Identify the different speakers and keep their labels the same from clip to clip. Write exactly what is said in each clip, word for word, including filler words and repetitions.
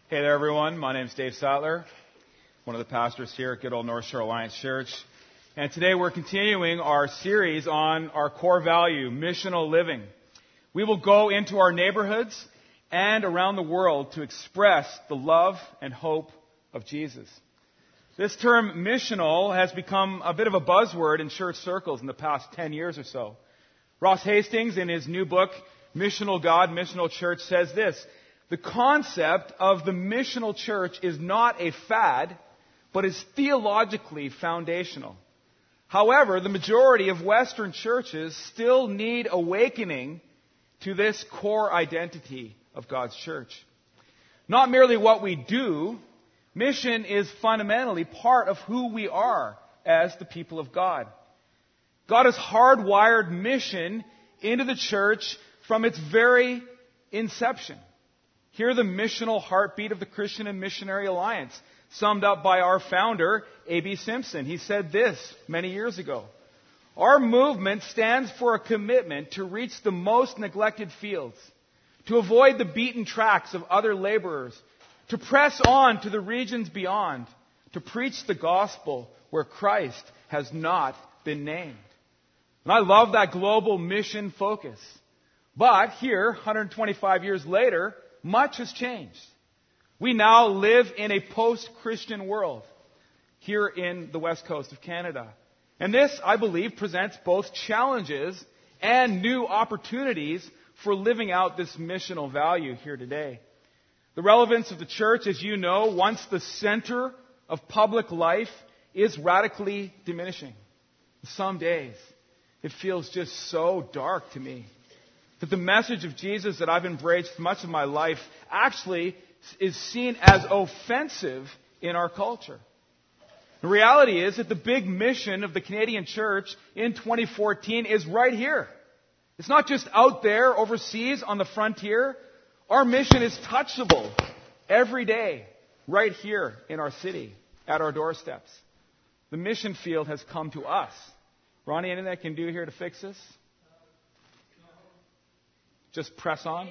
Speaker 1: Hey there, everyone. My name is Dave Sattler, one of the pastors here at good old North Shore Alliance Church. And today we're continuing our series on our core value, missional living. We will go into our neighborhoods and around the world to express the love and hope of Jesus. This term missional has become a bit of a buzzword in church circles in the past ten years or so. Ross Hastings, in his new book, Missional God, Missional Church, says this: the concept of the missional church is not a fad, but is theologically foundational. However, the majority of Western churches still need awakening to this core identity of God's church. Not merely what we do, mission is fundamentally part of who we are as the people of God. God has hardwired mission into the church from its very inception. Hear the missional heartbeat of the Christian and Missionary Alliance, summed up by our founder, A B Simpson. He said this many years ago: our movement stands for a commitment to reach the most neglected fields, to avoid the beaten tracks of other laborers, to press on to the regions beyond, to preach the gospel where Christ has not been named. And I love that global mission focus. But here, one hundred twenty-five years later, much has changed. We now live in a post-Christian world here in the west coast of Canada. And this, I believe, presents both challenges and new opportunities for living out this missional value here today. The relevance of the church, as you know, once the center of public life, is radically diminishing. Some days, it feels just so dark to me that the message of Jesus that I've embraced much of my life actually is seen as offensive in our culture. The reality is that the big mission of the Canadian church in twenty fourteen is right here. It's not just out there overseas on the frontier. Our mission is touchable every day, right here in our city, at our doorsteps. The mission field has come to us. Ronnie, anything I can do here to fix this? Just press on.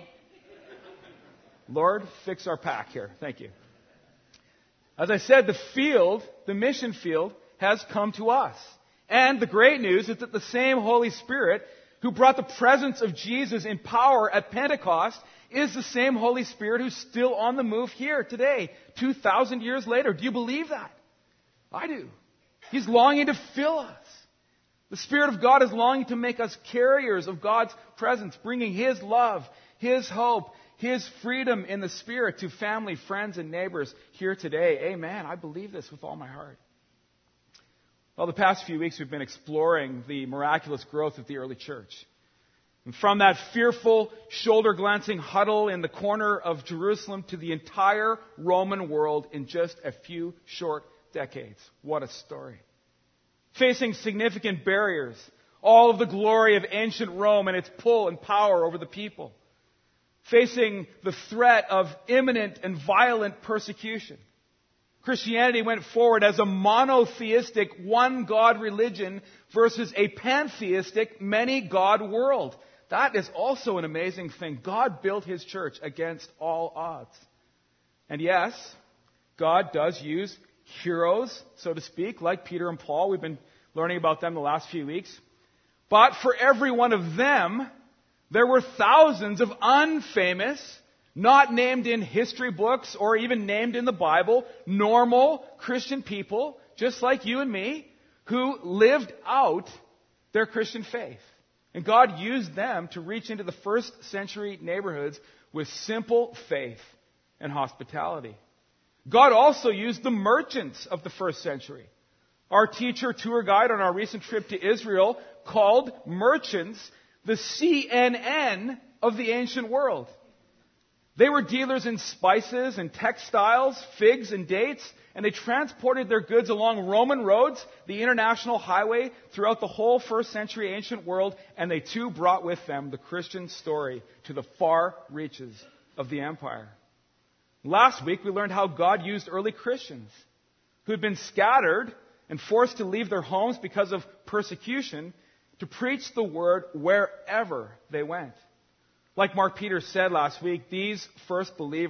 Speaker 1: Lord, fix our pack here. Thank you. As I said, the field, the mission field, has come to us. And the great news is that the same Holy Spirit who brought the presence of Jesus in power at Pentecost is the same Holy Spirit who's still on the move here today, two thousand years later. Do you believe that? I do. He's longing to fill us. The Spirit of God is longing to make us carriers of God's presence, bringing His love, His hope, His freedom in the Spirit to family, friends, and neighbors here today. Amen. I believe this with all my heart. Well, the past few weeks we've been exploring the miraculous growth of the early church. And from that fearful, shoulder-glancing huddle in the corner of Jerusalem to the entire Roman world in just a few short decades. What a story. Facing significant barriers, all of the glory of ancient Rome and its pull and power over the people. Facing the threat of imminent and violent persecution. Christianity went forward as a monotheistic, one-God religion versus a pantheistic, many-God world. That is also an amazing thing. God built His church against all odds. And yes, God does use heroes, so to speak, like Peter and Paul. We've been learning about them the last few weeks. But for every one of them, there were thousands of unfamous, not named in history books or even named in the Bible, normal Christian people, just like you and me, who lived out their Christian faith. And God used them to reach into the first century neighborhoods with simple faith and hospitality. God also used the merchants of the first century. Our teacher tour guide on our recent trip to Israel called merchants the C N N of the ancient world. They were dealers in spices and textiles, figs and dates, and they transported their goods along Roman roads, the international highway, throughout the whole first century ancient world, and they too brought with them the Christian story to the far reaches of the empire. Last week, we learned how God used early Christians who had been scattered and forced to leave their homes because of persecution to preach the word wherever they went. Like Mark Peters said last week, these first believers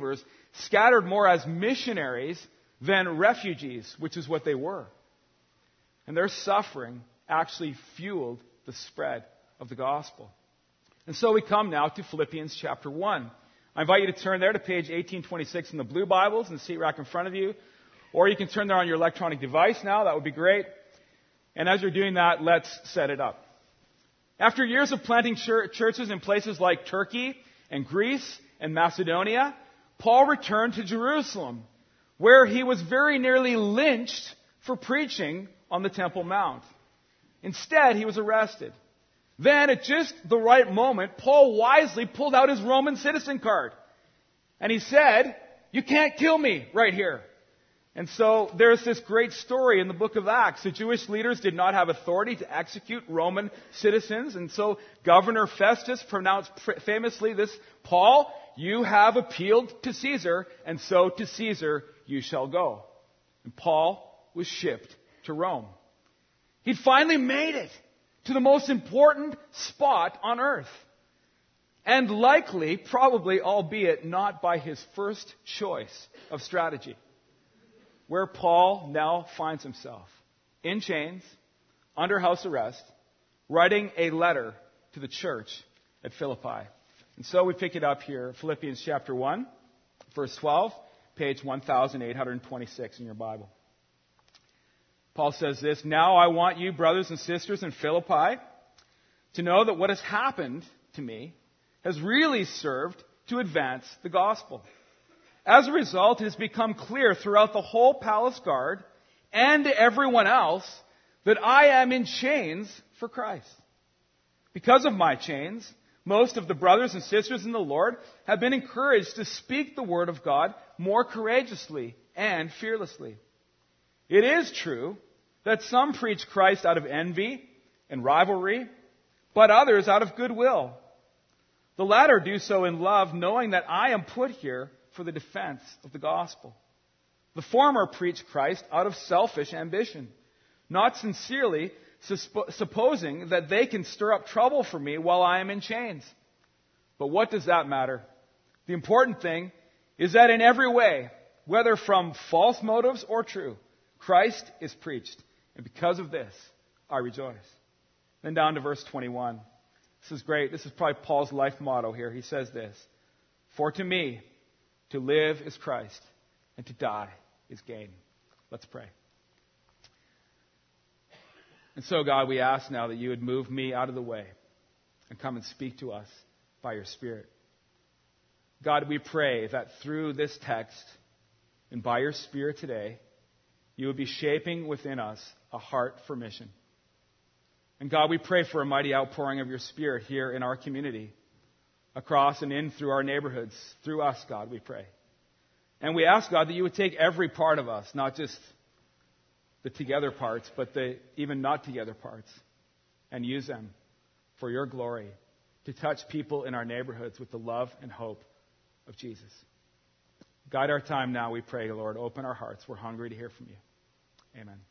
Speaker 1: scattered more as missionaries than refugees, which is what they were. And their suffering actually fueled the spread of the gospel. And so we come now to Philippians chapter one. I invite you to turn there to page eighteen twenty-six in the blue Bibles in the seat rack in front of you. Or you can turn there on your electronic device now. That would be great. And as you're doing that, let's set it up. After years of planting churches in places like Turkey and Greece and Macedonia, Paul returned to Jerusalem, where he was very nearly lynched for preaching on the Temple Mount. Instead, he was arrested. Then, at just the right moment, Paul wisely pulled out his Roman citizen card. And he said, "You can't kill me right here." And so there's this great story in the book of Acts. The Jewish leaders did not have authority to execute Roman citizens. And so Governor Festus pronounced famously this, "Paul, you have appealed to Caesar, and so to Caesar you shall go." And Paul was shipped to Rome. He'd finally made it to the most important spot on earth. And likely, probably, albeit not by his first choice of strategy, where Paul now finds himself in chains, under house arrest, writing a letter to the church at Philippi. And so we pick it up here, Philippians chapter one, verse twelve, page eighteen twenty-six in your Bible. Paul says this, "Now I want you, brothers and sisters in Philippi, to know that what has happened to me has really served to advance the gospel. As a result, it has become clear throughout the whole palace guard and to everyone else that I am in chains for Christ. Because of my chains, most of the brothers and sisters in the Lord have been encouraged to speak the word of God more courageously and fearlessly. It is true that some preach Christ out of envy and rivalry, but others out of goodwill. The latter do so in love, knowing that I am put here for the defense of the gospel. The former preach Christ out of selfish ambition, not sincerely supposing that they can stir up trouble for me while I am in chains. But what does that matter? The important thing is that in every way, whether from false motives or true, Christ is preached. And because of this, I rejoice." Then down to verse twenty-one. This is great. This is probably Paul's life motto here. He says this, "For to me, to live is Christ, and to die is gain." Let's pray. And so, God, we ask now that you would move me out of the way and come and speak to us by your Spirit. God, we pray that through this text and by your Spirit today, you would be shaping within us a heart for mission. And God, we pray for a mighty outpouring of your Spirit here in our community, across and in through our neighborhoods, through us, God, we pray. And we ask, God, that you would take every part of us, not just the together parts, but the even not together parts, and use them for your glory to touch people in our neighborhoods with the love and hope of Jesus. Guide our time now, we pray, Lord. Open our hearts. We're hungry to hear from you. Amen.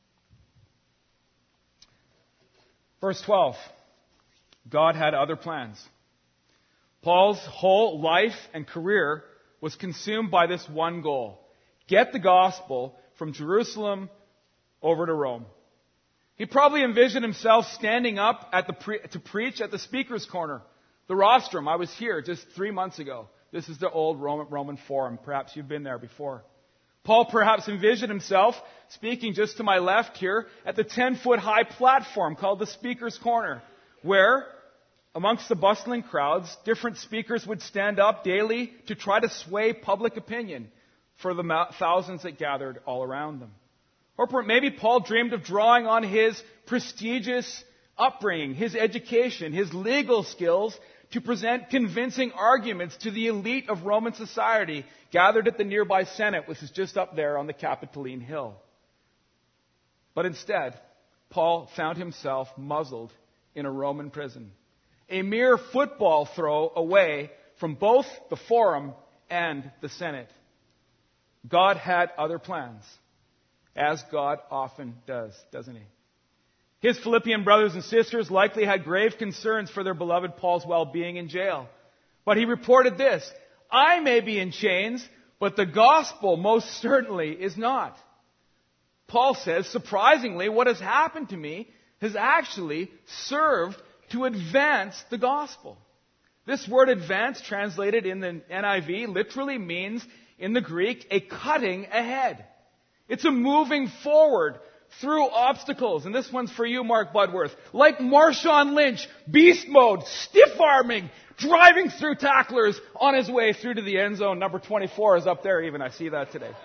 Speaker 1: Verse twelve. God had other plans. Paul's whole life and career was consumed by this one goal: get the gospel from Jerusalem over to Rome. He probably envisioned himself standing up at the pre- to preach at the speaker's corner, the rostrum. I was here just three months ago. This is the old Roman, Roman Forum. Perhaps you've been there before. Paul perhaps envisioned himself speaking just to my left here at the ten-foot-high platform called the Speaker's Corner, where, amongst the bustling crowds, different speakers would stand up daily to try to sway public opinion for the thousands that gathered all around them. Or maybe Paul dreamed of drawing on his prestigious upbringing, his education, his legal skills to present convincing arguments to the elite of Roman society gathered at the nearby Senate, which is just up there on the Capitoline Hill. But instead, Paul found himself muzzled in a Roman prison, a mere football throw away from both the Forum and the Senate. God had other plans, as God often does, doesn't he? His Philippian brothers and sisters likely had grave concerns for their beloved Paul's well-being in jail. But he reported this: "I may be in chains But the gospel most certainly is not. Paul says, surprisingly, what has happened to me has actually served to advance the gospel. This word advance, translated in the N I V, literally means, in the Greek, a cutting ahead. It's a moving forward through obstacles. And this one's for you, Mark Budworth. Like Marshawn Lynch, beast mode, stiff-arming, driving through tacklers on his way through to the end zone. Number twenty-four is up there even. I see that today.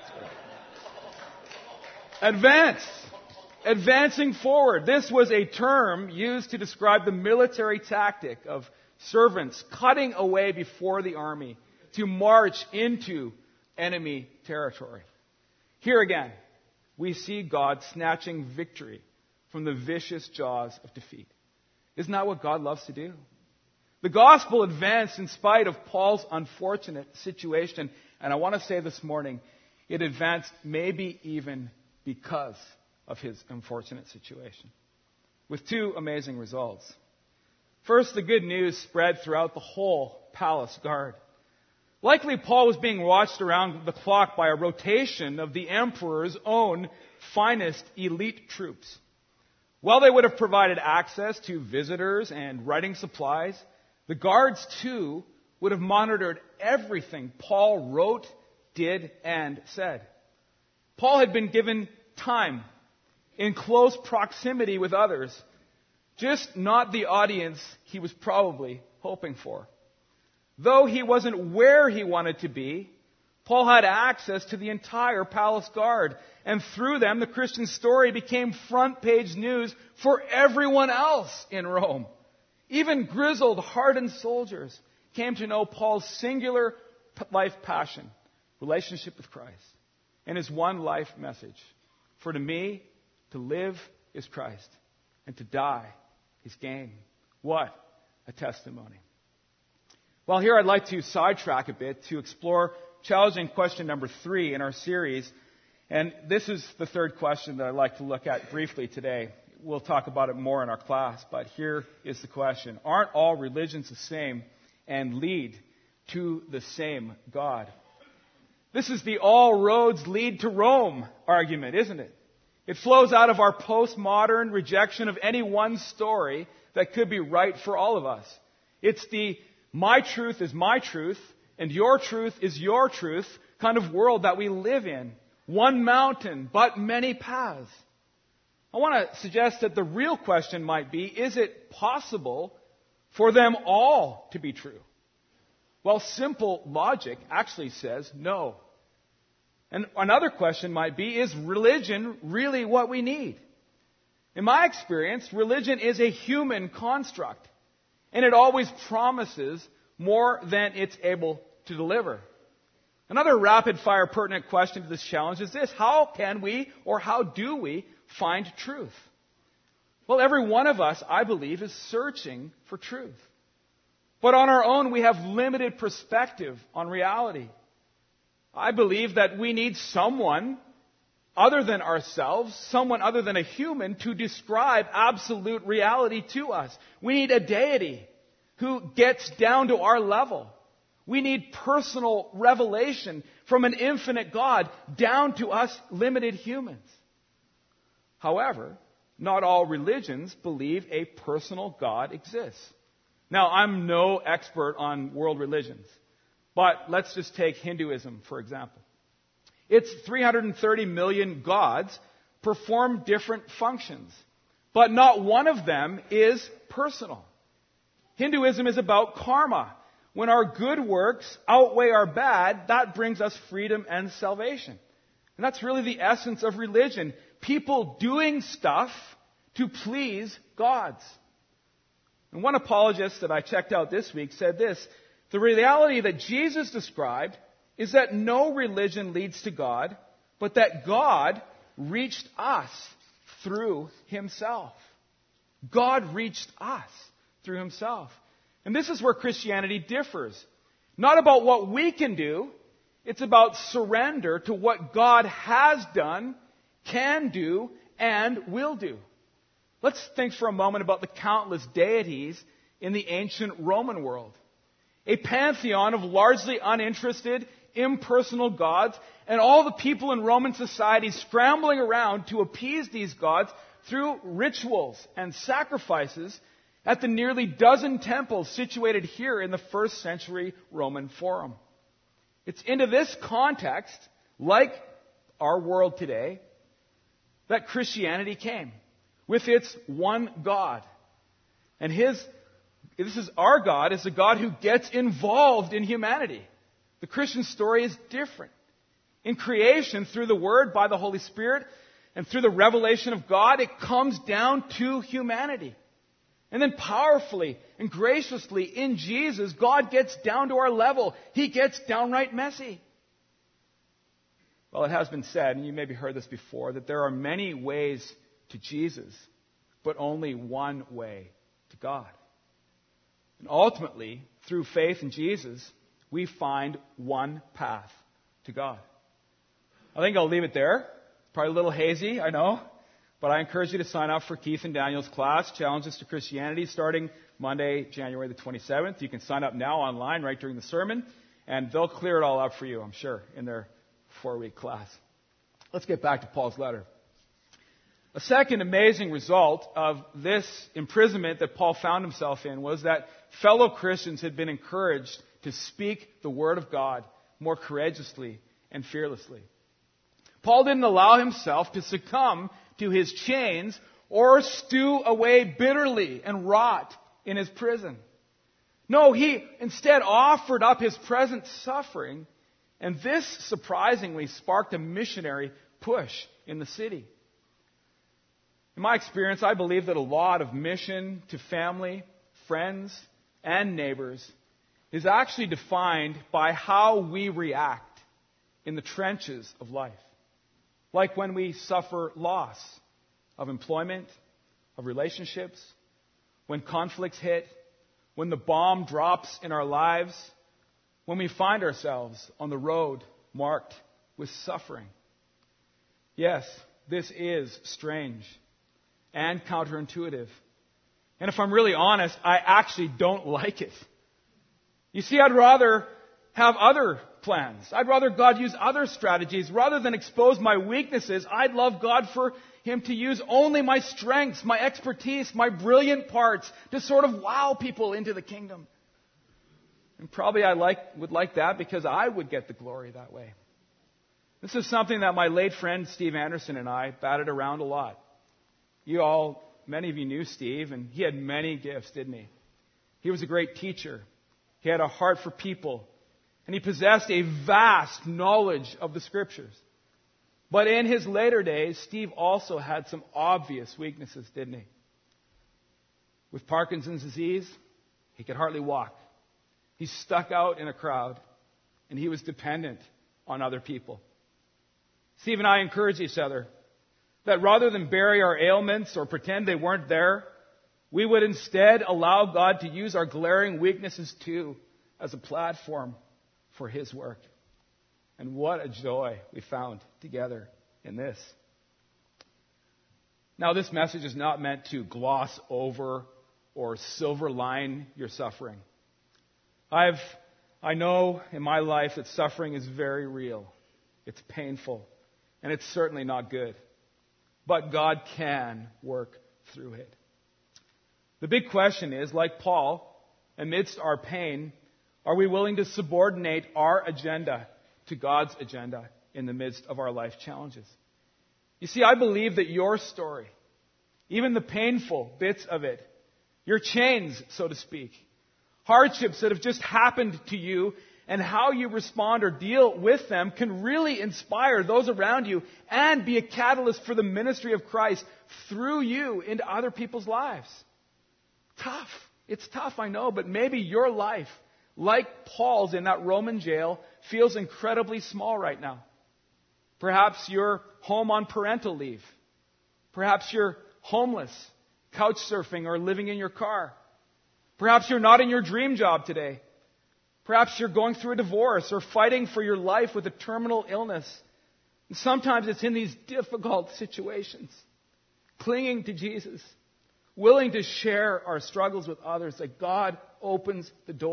Speaker 1: Advance. Advancing forward. This was a term used to describe the military tactic of servants cutting away before the army to march into enemy territory. Here again, we see God snatching victory from the vicious jaws of defeat. Isn't that what God loves to do? The gospel advanced in spite of Paul's unfortunate situation. And I want to say this morning, it advanced maybe even because of his unfortunate situation, with two amazing results. First, the good news spread throughout the whole palace guard. Likely Paul was being watched around the clock by a rotation of the emperor's own finest elite troops. While they would have provided access to visitors and writing supplies, the guards too would have monitored everything Paul wrote, did, and said. Paul had been given time in close proximity with others, just not the audience he was probably hoping for. Though he wasn't where he wanted to be, Paul had access to the entire palace guard, and through them the Christian story became front page news for everyone else in Rome. Even grizzled, hardened soldiers came to know Paul's singular life passion, relationship with Christ, and his one life message. For to me, to live is Christ, and to die is gain. What a testimony. Well, here I'd like to sidetrack a bit to explore challenging question number three in our series. And this is the third question that I'd like to look at briefly today. We'll talk about it more in our class, but here is the question. Aren't all religions the same and lead to the same God? This is the all roads lead to Rome argument, isn't it? It flows out of our postmodern rejection of any one story that could be right for all of us. It's the my truth is my truth and your truth is your truth kind of world that we live in. One mountain, but many paths. I want to suggest that the real question might be, is it possible for them all to be true? Well, simple logic actually says no. And another question might be, is religion really what we need? In my experience, religion is a human construct, and it always promises more than it's able to deliver. Another rapid-fire pertinent question to this challenge is this: how can we, or how do we, find truth? Well, every one of us, I believe, is searching for truth. But on our own, we have limited perspective on reality. I believe that we need someone other than ourselves, someone other than a human, to describe absolute reality to us. We need a deity who gets down to our level. We need personal revelation from an infinite God down to us limited humans. However, not all religions believe a personal God exists. Now, I'm no expert on world religions, but let's just take Hinduism, for example. Its three hundred thirty million gods perform different functions, but not one of them is personal. Hinduism is about karma. When our good works outweigh our bad, that brings us freedom and salvation. And that's really the essence of religion. People doing stuff to please gods. And one apologist that I checked out this week said this: the reality that Jesus described is that no religion leads to God, but that God reached us through Himself. God reached us through Himself. And this is where Christianity differs. Not about what we can do, it's about surrender to what God has done, can do, and will do. Let's think for a moment about the countless deities in the ancient Roman world. A pantheon of largely uninterested, impersonal gods, and all the people in Roman society scrambling around to appease these gods through rituals and sacrifices at the nearly dozen temples situated here in the first century Roman Forum. It's into this context, like our world today, that Christianity came, with its one God. And his, this is our God, is a God who gets involved in humanity. The Christian story is different. In creation, through the Word, by the Holy Spirit, and through the revelation of God, it comes down to humanity. And then powerfully and graciously in Jesus, God gets down to our level. He gets downright messy. Well, it has been said, and you maybe heard this before, that there are many ways to Jesus, but only one way to God. And ultimately, through faith in Jesus, we find one path to God. I think I'll leave it there. Probably a little hazy, I know. But I encourage you to sign up for Keith and Daniel's class, Challenges to Christianity, starting Monday, January the twenty-seventh. You can sign up now online right during the sermon, and they'll clear it all up for you, I'm sure, in their four-week class. Let's get back to Paul's letter. A second amazing result of this imprisonment that Paul found himself in was that fellow Christians had been encouraged to speak the Word of God more courageously and fearlessly. Paul didn't allow himself to succumb to his chains or stew away bitterly and rot in his prison. No, he instead offered up his present suffering, and this surprisingly sparked a missionary push in the city. In my experience, I believe that a lot of mission to family, friends, and neighbors is actually defined by how we react in the trenches of life. Like when we suffer loss of employment, of relationships, when conflicts hit, when the bomb drops in our lives, when we find ourselves on the road marked with suffering. Yes, this is strange and counterintuitive. And if I'm really honest, I actually don't like it. You see, I'd rather have other plans. I'd rather God use other strategies. Rather than expose my weaknesses, I'd love God for Him to use only my strengths, my expertise, my brilliant parts to sort of wow people into the kingdom. And probably I like, would like that because I would get the glory that way. This is something that my late friend Steve Anderson and I batted around a lot. You all, many of you knew Steve, and he had many gifts, didn't he? He was a great teacher. He had a heart for people. And he possessed a vast knowledge of the Scriptures. But in his later days, Steve also had some obvious weaknesses, didn't he? With Parkinson's disease, he could hardly walk. He stuck out in a crowd, and he was dependent on other people. Steve and I encourage each other that rather than bury our ailments or pretend they weren't there, we would instead allow God to use our glaring weaknesses too as a platform for His work. And what a joy we found together in this. Now, this message is not meant to gloss over or silver line your suffering. I've, I know in my life that suffering is very real. It's painful. And it's certainly not good. But God can work through it. The big question is, like Paul, amidst our pain, are we willing to subordinate our agenda to God's agenda in the midst of our life challenges? You see, I believe that your story, even the painful bits of it, your chains, so to speak, hardships that have just happened to you, and how you respond or deal with them can really inspire those around you and be a catalyst for the ministry of Christ through you into other people's lives. Tough. It's tough, I know, but maybe your life, like Paul's in that Roman jail, feels incredibly small right now. Perhaps you're home on parental leave. Perhaps you're homeless, couch surfing, or living in your car. Perhaps you're not in your dream job today. Perhaps you're going through a divorce or fighting for your life with a terminal illness. And sometimes it's in these difficult situations, clinging to Jesus, willing to share our struggles with others, that God opens the door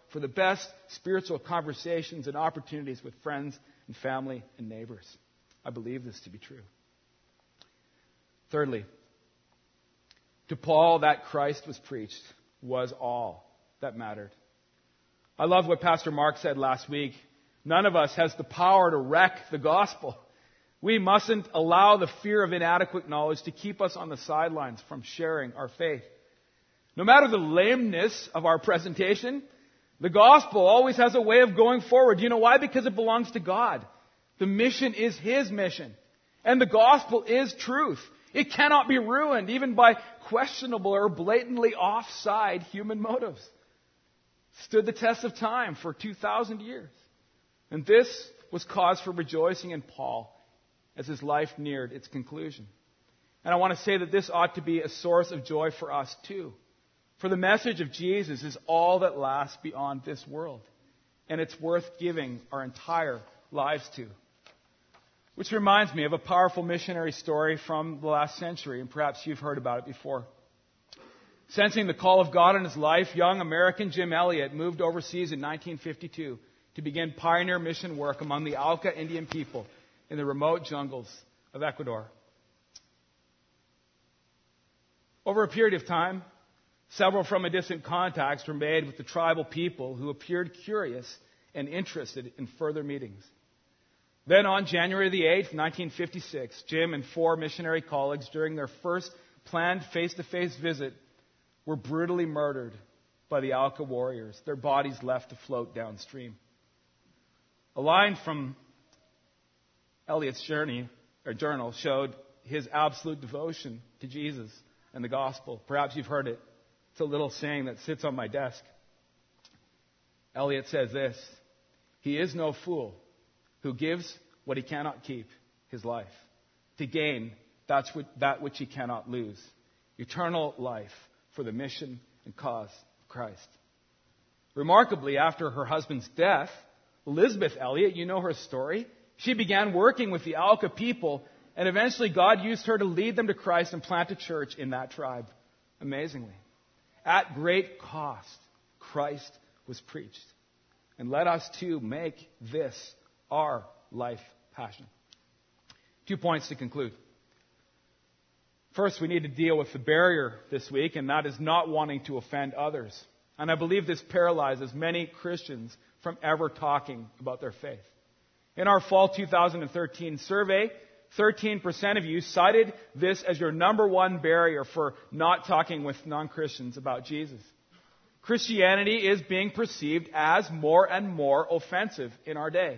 Speaker 1: for the best spiritual conversations and opportunities with friends and family and neighbors. I believe this to be true. Thirdly, to Paul, that Christ was preached was all that mattered. I love what Pastor Mark said last week. None of us has the power to wreck the gospel. We mustn't allow the fear of inadequate knowledge to keep us on the sidelines from sharing our faith. No matter the lameness of our presentation, the gospel always has a way of going forward. You know why? Because it belongs to God. The mission is His mission. And the gospel is truth. It cannot be ruined, even by questionable or blatantly offside human motives. Stood the test of time for two thousand years. And this was cause for rejoicing in Paul as his life neared its conclusion. And I want to say that this ought to be a source of joy for us too. For the message of Jesus is all that lasts beyond this world. And it's worth giving our entire lives to. Which reminds me of a powerful missionary story from the last century, and perhaps you've heard about it before. Sensing the call of God in his life, young American Jim Elliot moved overseas in nineteen fifty-two to begin pioneer mission work among the Auca Indian people in the remote jungles of Ecuador. Over a period of time, several from a distant contacts were made with the tribal people who appeared curious and interested in further meetings. Then on January the eighth, nineteen fifty-six, Jim and four missionary colleagues, during their first planned face-to-face visit, were brutally murdered by the Auca warriors, their bodies left to float downstream. A line from Elliot's journey, or journal showed his absolute devotion to Jesus and the gospel. Perhaps you've heard it. It's a little saying that sits on my desk. Elliot says this: "He is no fool who gives what he cannot keep, his life, to gain that's what, that which he cannot lose, eternal life for the mission and cause of Christ." Remarkably, after her husband's death, Elizabeth Elliot, you know her story, she began working with the Auca people, and eventually God used her to lead them to Christ and plant a church in that tribe. Amazingly. At great cost, Christ was preached. And let us too make this our life passion. Two points to conclude. First, we need to deal with the barrier this week, and that is not wanting to offend others. And I believe this paralyzes many Christians from ever talking about their faith. In our fall two thousand thirteen survey, thirteen percent of you cited this as your number one barrier for not talking with non-Christians about Jesus. Christianity is being perceived as more and more offensive in our day.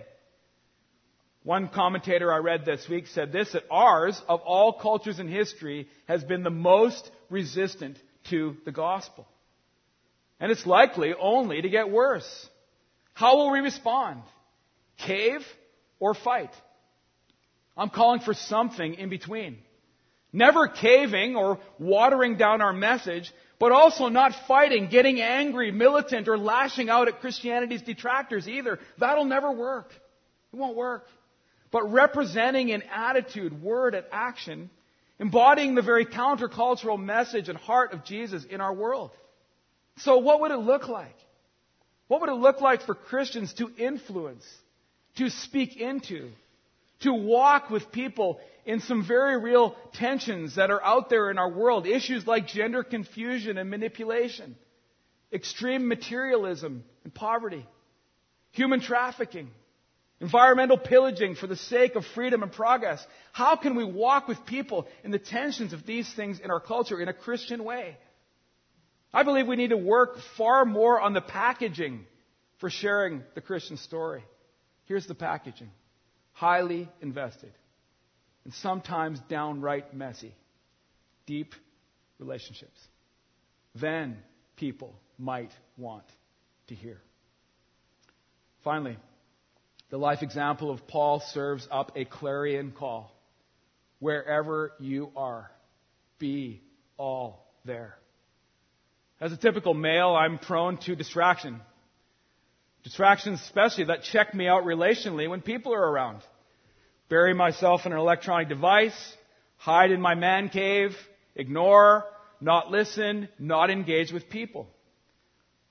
Speaker 1: One commentator I read this week said this, that ours, of all cultures in history, has been the most resistant to the gospel. And it's likely only to get worse. How will we respond? Cave or fight? I'm calling for something in between. Never caving or watering down our message, but also not fighting, getting angry, militant, or lashing out at Christianity's detractors either. That'll never work. It won't work. But representing in attitude, word, and action, embodying the very countercultural message and heart of Jesus in our world. So what would it look like? What would it look like for Christians to influence, to speak into, to walk with people in some very real tensions that are out there in our world? Issues like gender confusion and manipulation, extreme materialism and poverty, human trafficking, environmental pillaging for the sake of freedom and progress. How can we walk with people in the tensions of these things in our culture in a Christian way? I believe we need to work far more on the packaging for sharing the Christian story. Here's the packaging. Highly invested, and sometimes downright messy, deep relationships. Then people might want to hear. Finally, the life example of Paul serves up a clarion call. Wherever you are, be all there. As a typical male, I'm prone to distraction. Distractions especially that check me out relationally when people are around. Bury myself in an electronic device, hide in my man cave, ignore, not listen, not engage with people.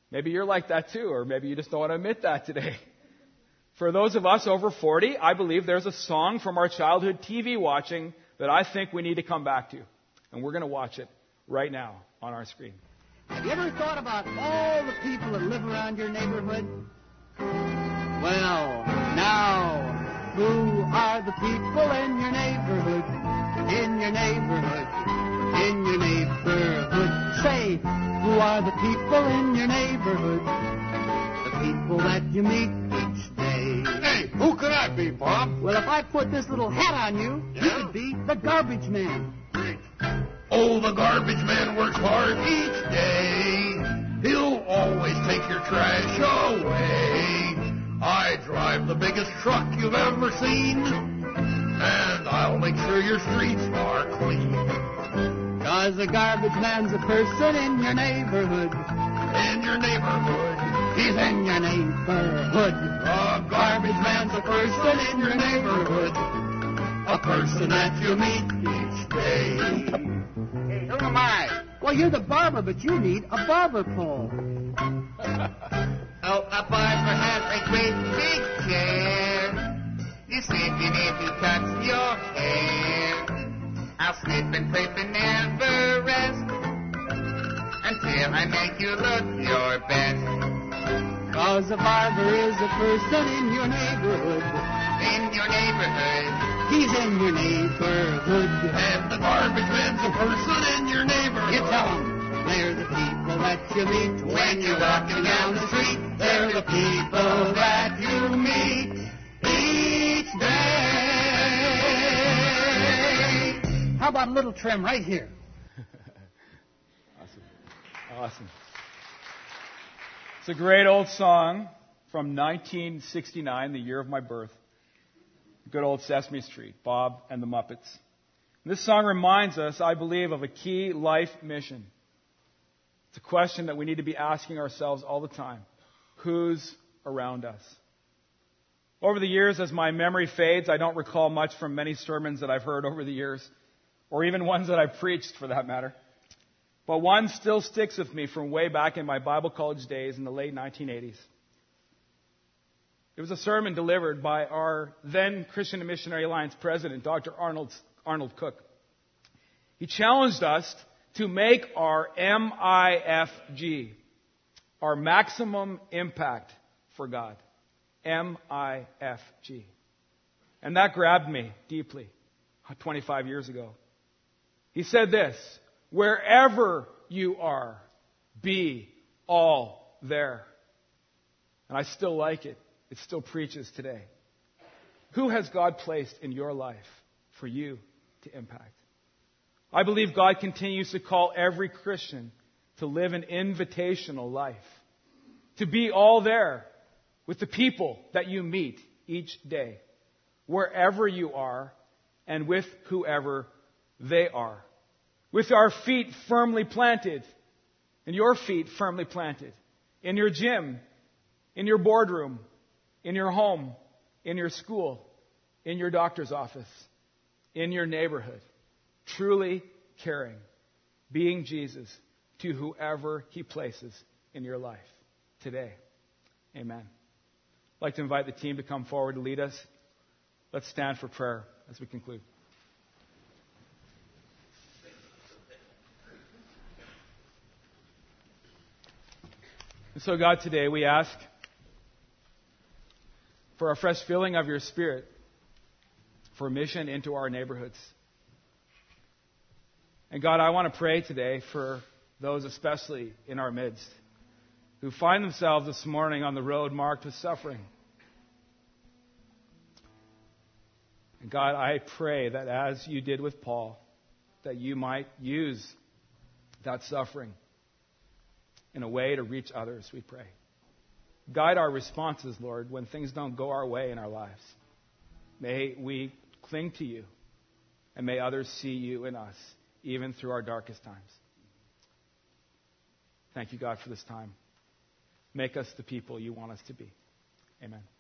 Speaker 1: Maybe you're like that too, or maybe you just don't want to admit that today. For those of us over forty, I believe there's a song from our childhood T V watching that I think we need to come back to. And we're going to watch it right now on our screen.
Speaker 2: Have you ever thought about all the people that live around your neighborhood? Well, now, who are the people in your neighborhood? In your neighborhood? In your neighborhood? Say, who are the people in your neighborhood? The people that you meet each day.
Speaker 3: Hey, who could I be, Bob?
Speaker 2: Well, if I put this little hat on you,
Speaker 3: Yeah?
Speaker 2: you could be the garbage man.
Speaker 3: Great. Oh, the garbage man works hard each day. He'll always take your trash away. I drive the biggest truck you've ever seen, and I'll make sure your streets are clean.
Speaker 2: 'Cause the garbage man's a person in your neighborhood.
Speaker 3: In your neighborhood,
Speaker 2: He's in your neighborhood.
Speaker 3: the garbage man's a person in your neighborhood, a person that you meet each day.
Speaker 2: Hey, who am I? Well, you're the barber, but you need a barber pole.
Speaker 4: Oh, a barber has a great big chair. You sit in it, he cuts your hair. I'll snip and clip and never rest until I make you look your best.
Speaker 2: 'Cause a barber is a person in your neighborhood.
Speaker 4: In your neighborhood,
Speaker 2: He's in your neighborhood.
Speaker 3: And the garbage man's a person in your neighborhood.
Speaker 2: You tell 'em they're the people that you meet when you're walking down the street. They're the people that you meet each day. How about a little trim right here?
Speaker 1: Awesome. Awesome. It's a great old song from nineteen sixty-nine, the year of my birth. Good old Sesame Street, Bob and the Muppets. And this song reminds us, I believe, of a key life mission. It's a question that we need to be asking ourselves all the time. Who's around us? Over the years, as my memory fades, I don't recall much from many sermons that I've heard over the years, or even ones that I've preached for that matter. But one still sticks with me from way back in my Bible college days in the late nineteen eighties. It was a sermon delivered by our then Christian and Missionary Alliance president, Doctor Arnold, Arnold Cook. He challenged us to make our M I F G, our maximum impact for God. M I F G. And that grabbed me deeply twenty-five years ago. He said this: wherever you are, be all there. And I still like it. It still preaches today. Who has God placed in your life for you to impact? I believe God continues to call every Christian to live an invitational life, to be all there with the people that you meet each day, wherever you are and with whoever they are. With our feet firmly planted, and your feet firmly planted, in your gym, in your boardroom, in your home, in your school, in your doctor's office, in your neighborhood, truly caring, being Jesus to whoever He places in your life today. Amen. I'd like to invite the team to come forward to lead us. Let's stand for prayer as we conclude. And so, God, today we ask for a fresh filling of your Spirit for mission into our neighborhoods. And God, I want to pray today for those especially in our midst who find themselves this morning on the road marked with suffering. And God, I pray that as you did with Paul, that you might use that suffering in a way to reach others, we pray. Guide our responses, Lord, when things don't go our way in our lives. May we cling to you, and may others see you in us, even through our darkest times. Thank you, God, for this time. Make us the people you want us to be. Amen.